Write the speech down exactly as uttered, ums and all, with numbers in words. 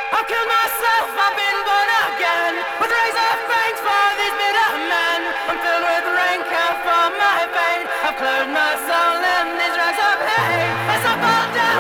I've killed myself, I've been born again. With razor fangs for these bitter men. I'm filled with rancor for my vein. I've clothed my soul in these rags of hate. As I fall down